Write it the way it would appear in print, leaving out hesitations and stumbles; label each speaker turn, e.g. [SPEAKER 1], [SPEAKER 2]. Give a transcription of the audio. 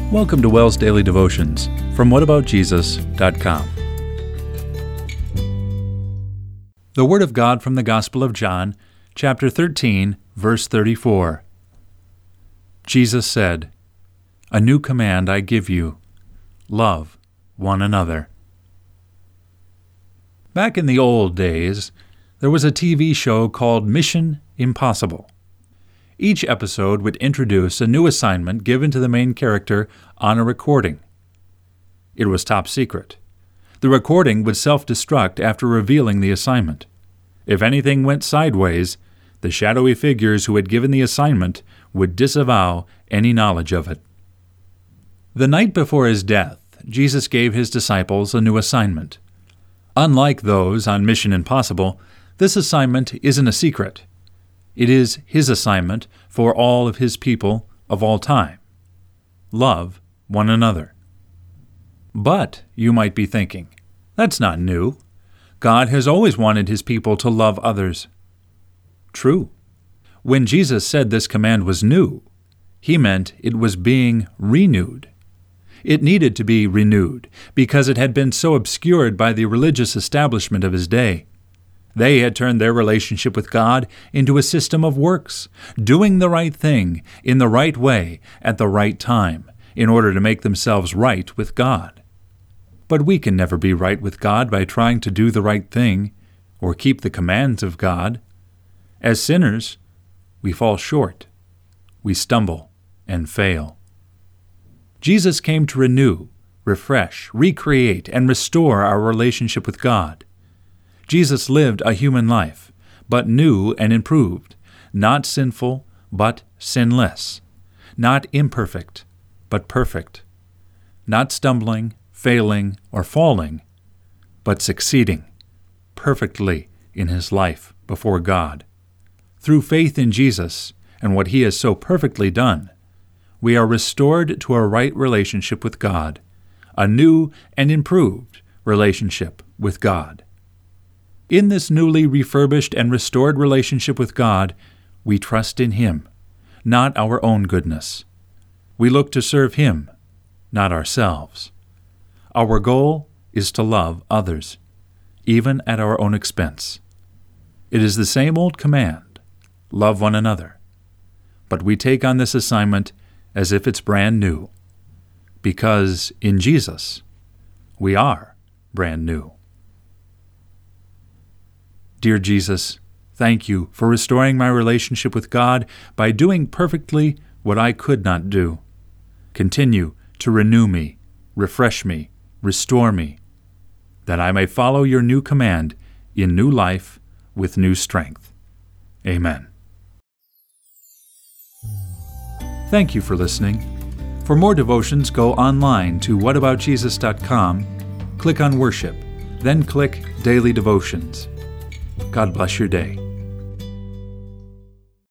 [SPEAKER 1] Welcome to WELS Daily Devotions from whataboutjesus.com. The Word of God from the Gospel of John, chapter 13, verse 34. Jesus said, "A new command I give you, love one another." Back in the old days, there was a TV show called Mission Impossible. Each episode would introduce a new assignment given to the main character on a recording. It was top secret. The recording would self-destruct after revealing the assignment. If anything went sideways, the shadowy figures who had given the assignment would disavow any knowledge of it. The night before his death, Jesus gave his disciples a new assignment. Unlike those on Mission Impossible, this assignment isn't a secret. It is his assignment for all of his people of all time. Love one another. But, you might be thinking, that's not new. God has always wanted his people to love others. True. When Jesus said this command was new, he meant it was being renewed. It needed to be renewed because it had been so obscured by the religious establishment of his day. They had turned their relationship with God into a system of works, doing the right thing in the right way at the right time in order to make themselves right with God. But we can never be right with God by trying to do the right thing or keep the commands of God. As sinners, we fall short. We stumble and fail. Jesus came to renew, refresh, recreate, and restore our relationship with God. Jesus lived a human life, but new and improved, not sinful, but sinless, not imperfect, but perfect, not stumbling, failing, or falling, but succeeding perfectly in his life before God. Through faith in Jesus and what he has so perfectly done, we are restored to a right relationship with God, a new and improved relationship with God. In this newly refurbished and restored relationship with God, we trust in him, not our own goodness. We look to serve him, not ourselves. Our goal is to love others, even at our own expense. It is the same old command, love one another. But we take on this assignment as if it's brand new, because in Jesus, we are brand new. Dear Jesus, thank you for restoring my relationship with God by doing perfectly what I could not do. Continue to renew me, refresh me, restore me, that I may follow your new command in new life with new strength. Amen. Thank you for listening. For more devotions, go online to whataboutjesus.com, click on Worship, then click Daily Devotions. God bless your day.